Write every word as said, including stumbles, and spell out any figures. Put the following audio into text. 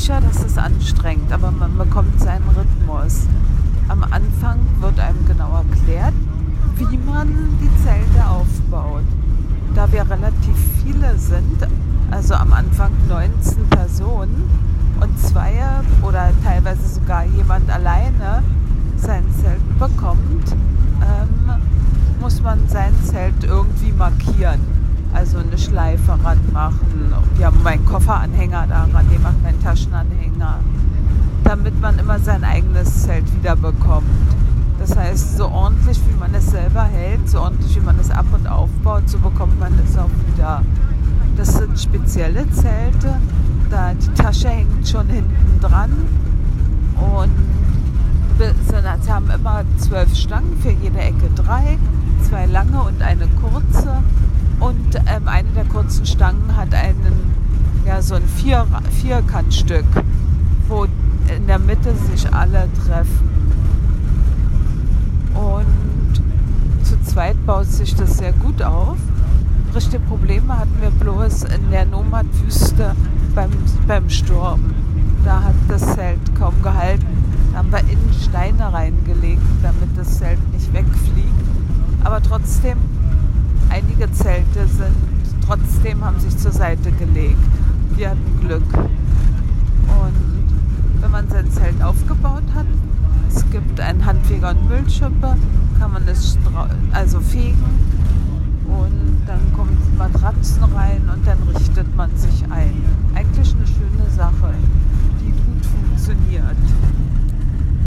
sicher, das ist anstrengend, aber man bekommt seinen Rhythmus. Am Anfang wird einem genau erklärt, wie man die Zelte aufbaut. Da wir relativ viele sind, also am Anfang neunzehn Personen und zwei oder teilweise sogar jemand alleine sein Zelt bekommt, ähm, muss man sein Zelt irgendwie markieren. Also eine Schleife ranmachen. Wir haben meinen Kofferanhänger daran, den macht meinen Taschenanhänger, damit man immer sein eigenes Zelt wieder bekommt. Das heißt, so ordentlich wie man es selber hält, so ordentlich wie man es ab- und aufbaut, so bekommt man es auch wieder. Das sind spezielle Zelte, da die Tasche hängt schon hinten dran und sie haben immer zwölf Stangen, für jede Ecke drei, zwei lange und eine kurze. Und ähm, eine der kurzen Stangen hat einen, ja, so ein Vier- Vierkantstück, wo in der Mitte sich alle treffen. Und zu zweit baut sich das sehr gut auf. Richtige Probleme hatten wir bloß in der Nomad-Wüste beim, beim Sturm. Da hat das Zelt kaum gehalten. Da haben wir innen Steine reingelegt, damit das Zelt nicht wegfliegt. Aber trotzdem, einige Zelte sind trotzdem haben sich zur Seite gelegt. Wir hatten Glück. Und wenn man sein Zelt aufgebaut hat, es gibt einen Handfeger und Müllschippe, kann man es also fegen und dann kommen Matratzen rein und dann richtet man sich ein. Eigentlich eine schöne Sache, die gut funktioniert.